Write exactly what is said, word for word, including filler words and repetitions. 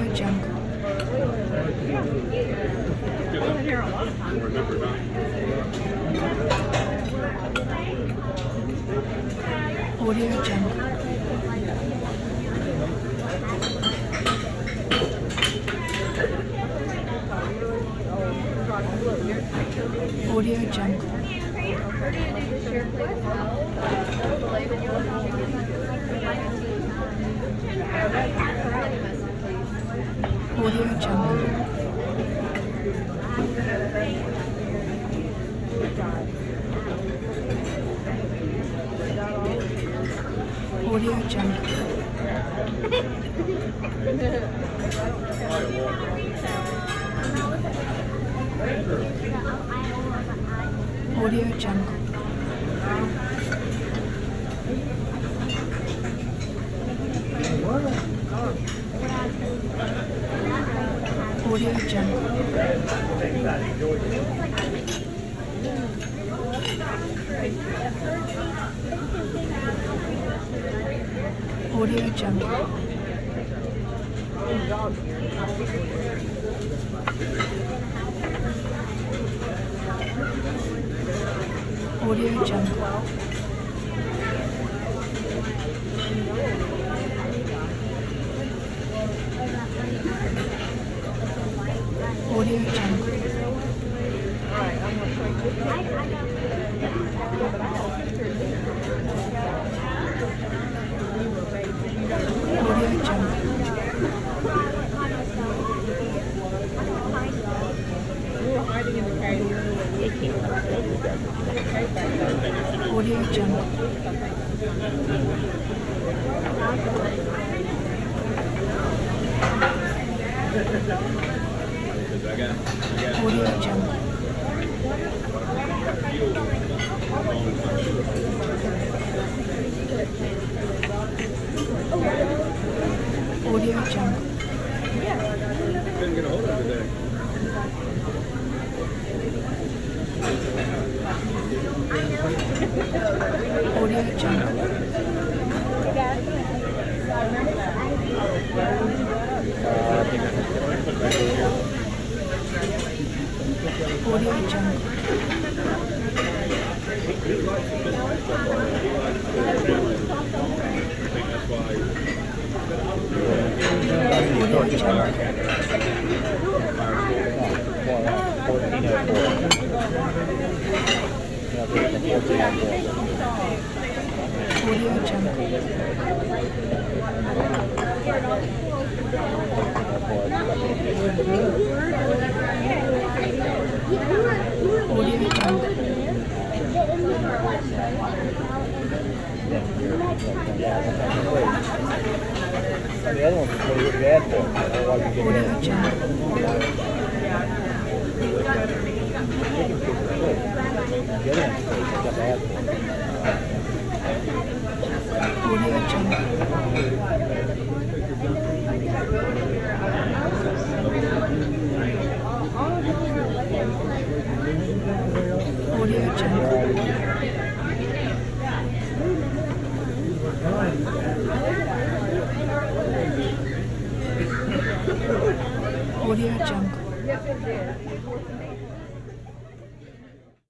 Jungle. Audio Jungle. Audio Jungle. Audio Jungle. Audio Jungle. Audio Jungle. Audio Jungle. Audio Jungle. Audio Jungle. Audio Jungle. Audio Jungle. Audio Jungle. Audio Jungle. Audio Jungle. Couldn't get a hold of her today. Audio Jungle. Audio Jungle. Audio Jungle. Audio Jungle. Audio Jungle. The other one's pretty bad for it. Otherwise you get Audio Jungle. Get in, it's got bad for it. Audio Jungle.